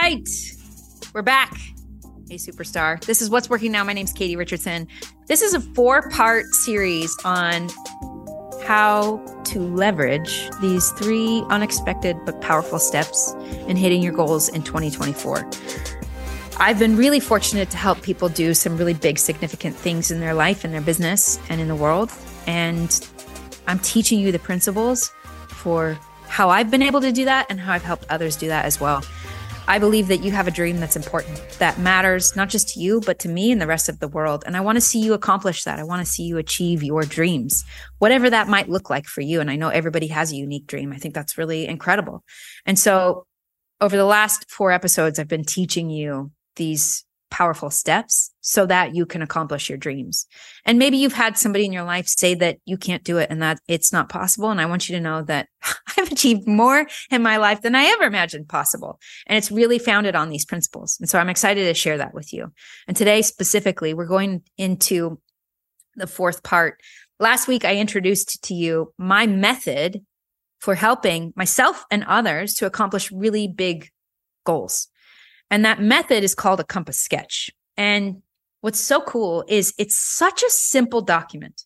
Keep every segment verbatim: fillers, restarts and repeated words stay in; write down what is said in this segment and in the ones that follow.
right. We're back. Hey, superstar. This is What's Working Now. My name's Katie Richardson. This is a four-part series on how to leverage these three unexpected but powerful steps in hitting your goals in twenty twenty-four. I've been really fortunate to help people do some really big, significant things in their life, in their business, and in the world. And I'm teaching you the principles for how I've been able to do that and how I've helped others do that as well. I believe that you have a dream that's important, that matters not just to you, but to me and the rest of the world. And I want to see you accomplish that. I want to see you achieve your dreams, whatever that might look like for you. And I know everybody has a unique dream. I think that's really incredible. And so over the last four episodes, I've been teaching you these powerful steps so that you can accomplish your dreams. And maybe you've had somebody in your life say that you can't do it and that it's not possible. And I want you to know that I've achieved more in my life than I ever imagined possible. And it's really founded on these principles. And so I'm excited to share that with you. And today specifically, we're going into the fourth part. Last week, I introduced to you my method for helping myself and others to accomplish really big goals. And that method is called a compass sketch. And what's so cool is it's such a simple document,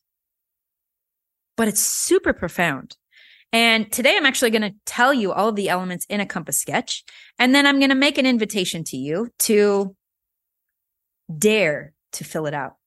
but it's super profound. And today I'm actually going to tell you all of the elements in a compass sketch. And then I'm going to make an invitation to you to dare to fill it out.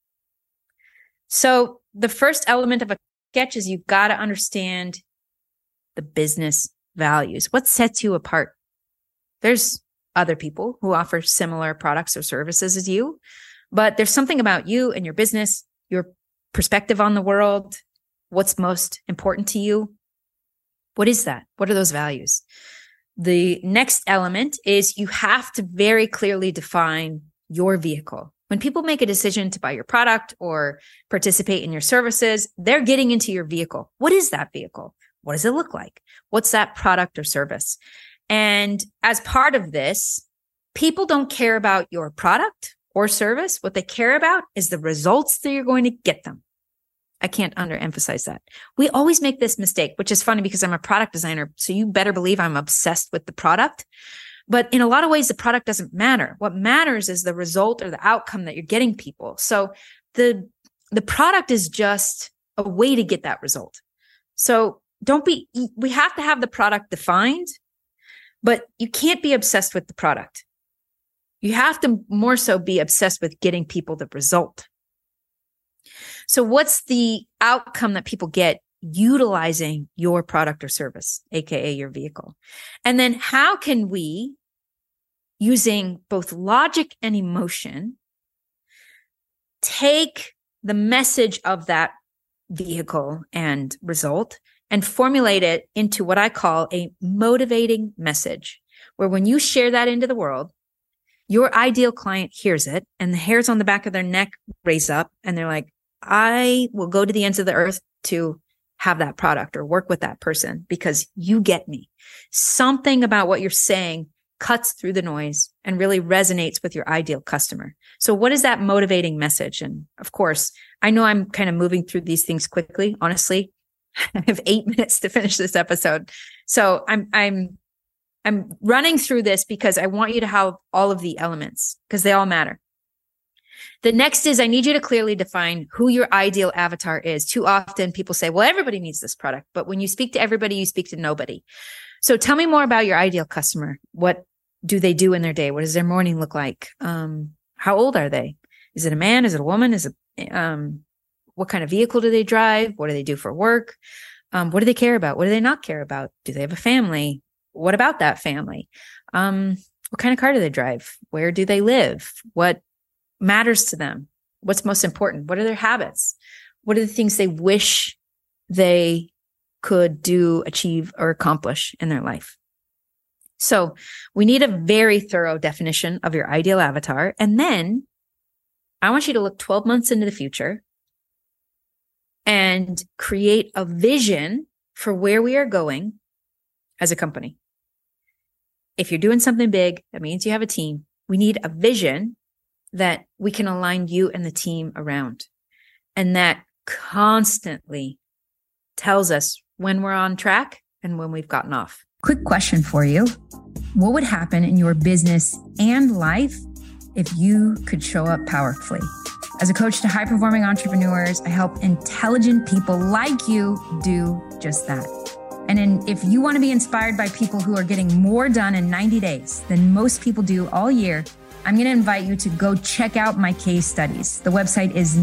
So the first element of a sketch is you've got to understand the business values. What sets you apart? There's other people who offer similar products or services as you, but there's something about you and your business, your perspective on the world, what's most important to you. What is that? What are those values? The next element is you have to very clearly define your vehicle. When people make a decision to buy your product or participate in your services, they're getting into your vehicle. What is that vehicle? What does it look like? What's that product or service? And as part of this, people don't care about your product or service. What they care about is the results that you're going to get them. I can't underemphasize that. We always make this mistake, which is funny because I'm a product designer. So you better believe I'm obsessed with the product. But in a lot of ways, the product doesn't matter. What matters is the result or the outcome that you're getting people. So the, the product is just a way to get that result. So don't be, we have to have the product defined. But you can't be obsessed with the product. You have to more so be obsessed with getting people the result. So what's the outcome that people get utilizing your product or service, aka your vehicle? And then how can we, using both logic and emotion, take the message of that vehicle and result and formulate it into what I call a motivating message, where when you share that into the world, your ideal client hears it and the hairs on the back of their neck raise up and they're like, I will go to the ends of the earth to have that product or work with that person because you get me. Something about what you're saying cuts through the noise and really resonates with your ideal customer. So what is that motivating message? And of course, I know I'm kind of moving through these things quickly. Honestly, I have eight minutes to finish this episode. So I'm, I'm, I'm running through this because I want you to have all of the elements because they all matter. The next is I need you to clearly define who your ideal avatar is. Too often people say, well, everybody needs this product. But when you speak to everybody, you speak to nobody. So tell me more about your ideal customer. What do they do in their day? What does their morning look like? Um, how old are they? Is it a man? Is it a woman? Is it, um, what kind of vehicle do they drive? What do they do for work? Um, what do they care about? What do they not care about? Do they have a family? What about that family? Um, what kind of car do they drive? Where do they live? What matters to them? What's most important? What are their habits? What are the things they wish they could do, achieve, or accomplish in their life? So we need a very thorough definition of your ideal avatar. And then I want you to look twelve months into the future and create a vision for where we are going as a company. If you're doing something big, that means you have a team. We need a vision that we can align you and the team around. And that constantly tells us when we're on track and when we've gotten off. Quick question for you. What would happen in your business and life if you could show up powerfully? As a coach to high-performing entrepreneurs, I help intelligent people like you do just that. And in, if you want to be inspired by people who are getting more done in ninety days than most people do all year, I'm going to invite you to go check out my case studies. The website is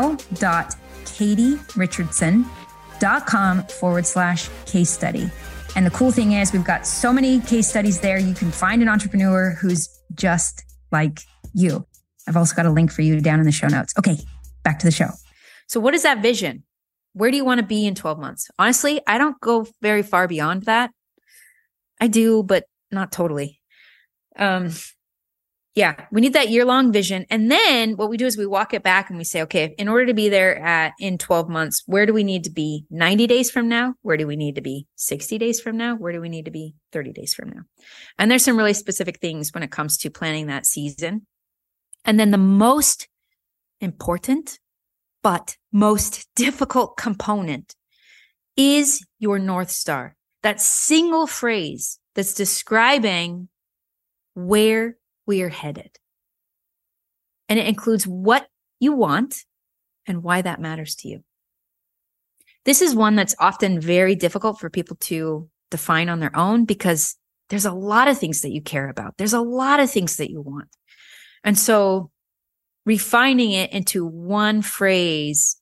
now.katierichardson.com forward slash case study. And the cool thing is we've got so many case studies there. You can find an entrepreneur who's just like you. I've also got a link for you down in the show notes. Okay, back to the show. So what is that vision? Where do you want to be in twelve months? Honestly, I don't go very far beyond that. I do, but not totally. Um, yeah, we need that year-long vision. And then what we do is we walk it back and we say, okay, in order to be there at in twelve months, where do we need to be ninety days from now? Where do we need to be sixty days from now? Where do we need to be thirty days from now? And there's some really specific things when it comes to planning that season. And then the most important, but most difficult component is your North Star. That single phrase that's describing where we are headed. And it includes what you want and why that matters to you. This is one that's often very difficult for people to define on their own because there's a lot of things that you care about. There's a lot of things that you want. And so refining it into one phrase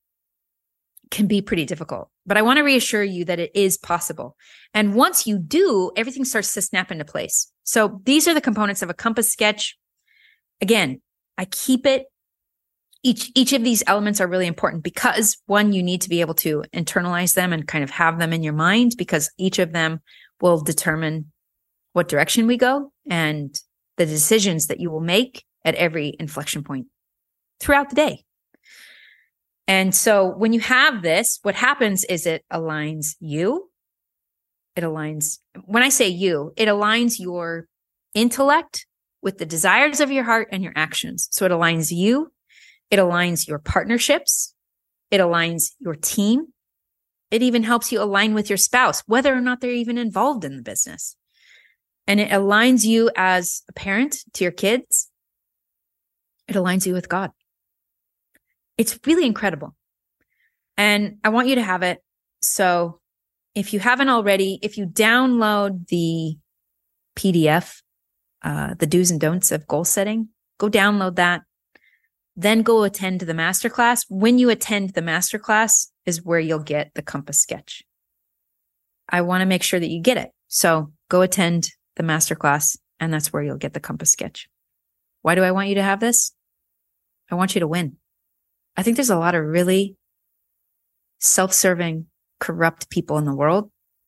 can be pretty difficult. But I want to reassure you that it is possible. And once you do, everything starts to snap into place. So these are the components of a compass sketch. Again, I keep it. Each, each of these elements are really important because one, you need to be able to internalize them and kind of have them in your mind because each of them will determine what direction we go and the decisions that you will make at every inflection point throughout the day. And so when you have this, what happens is it aligns you. It aligns, when I say you, it aligns your intellect with the desires of your heart and your actions. So it aligns you. It aligns your partnerships. It aligns your team. It even helps you align with your spouse, whether or not they're even involved in the business. And it aligns you as a parent to your kids. It aligns you with God. It's really incredible. And I want you to have it. So if you haven't already, if you download the P D F, uh, the do's and don'ts of goal setting, go download that. Then go attend the masterclass. When you attend the masterclass is where you'll get the compass sketch. I want to make sure that you get it. So go attend the masterclass and that's where you'll get the compass sketch. Why do I want you to have this? I want you to win. I think there's a lot of really self-serving, corrupt people in the world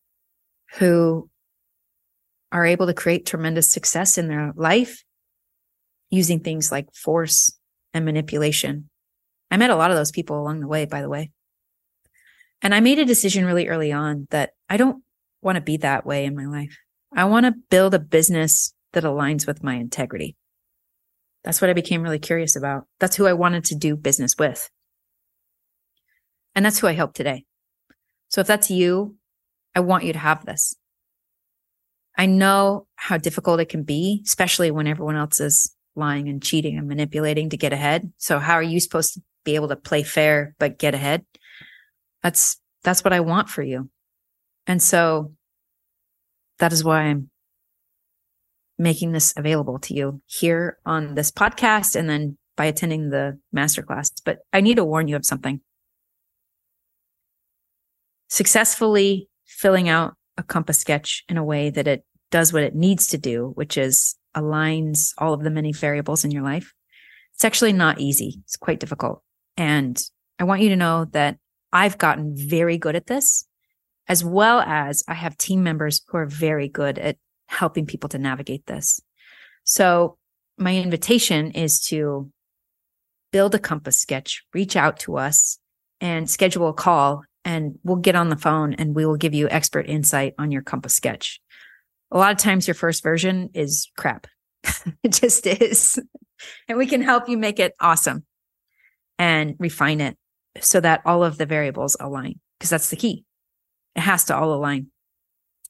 who are able to create tremendous success in their life using things like force and manipulation. I met a lot of those people along the way, by the way. And I made a decision really early on that I don't want to be that way in my life. I want to build a business that aligns with my integrity. That's what I became really curious about. That's who I wanted to do business with. And that's who I help today. So if that's you, I want you to have this. I know how difficult it can be, especially when everyone else is lying and cheating and manipulating to get ahead. So how are you supposed to be able to play fair but get ahead? That's that's what I want for you. And so that is why I'm making this available to you here on this podcast and then by attending the masterclass. But I need to warn you of something. Successfully filling out a compass sketch in a way that it does what it needs to do, which is aligns all of the many variables in your life. It's actually not easy. It's quite difficult. And I want you to know that I've gotten very good at this, as well as I have team members who are very good at helping people to navigate this. So my invitation is to build a compass sketch, reach out to us and schedule a call, and we'll get on the phone and we will give you expert insight on your compass sketch. A lot of times your first version is crap. It just is. And we can help you make it awesome and refine it so that all of the variables align, because that's the key. It has to all align.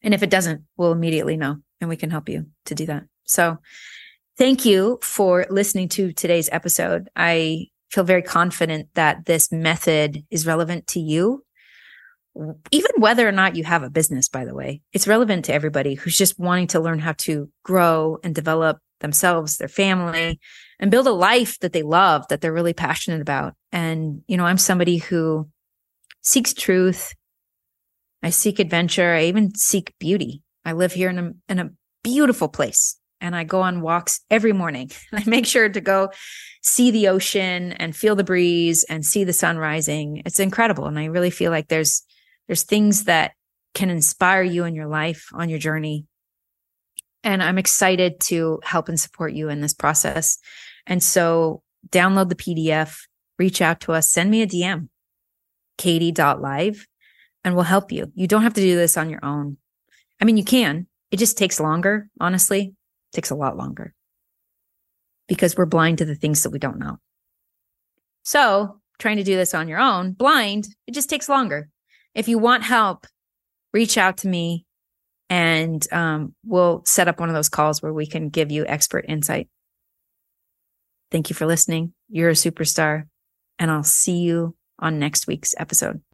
And if it doesn't, we'll immediately know and we can help you to do that. So thank you for listening to today's episode. I feel very confident that this method is relevant to you, even whether or not you have a business, by the way. It's relevant to everybody who's just wanting to learn how to grow and develop themselves, their family, and build a life that they love, that they're really passionate about. And, you know, I'm somebody who seeks truth. I seek adventure. I even seek beauty. I live here in a, in a beautiful place, and I go on walks every morning. I make sure to go see the ocean and feel the breeze and see the sun rising. It's incredible. And I really feel like there's, there's things that can inspire you in your life on your journey. And I'm excited to help and support you in this process. And so download the P D F, reach out to us, send me a D M, katie dot live, and we'll help you. You don't have to do this on your own. I mean, you can. It just takes longer, honestly. It takes a lot longer because we're blind to the things that we don't know. So trying to do this on your own, blind, it just takes longer. If you want help, reach out to me, and um, we'll set up one of those calls where we can give you expert insight. Thank you for listening. You're a superstar, and I'll see you on next week's episode.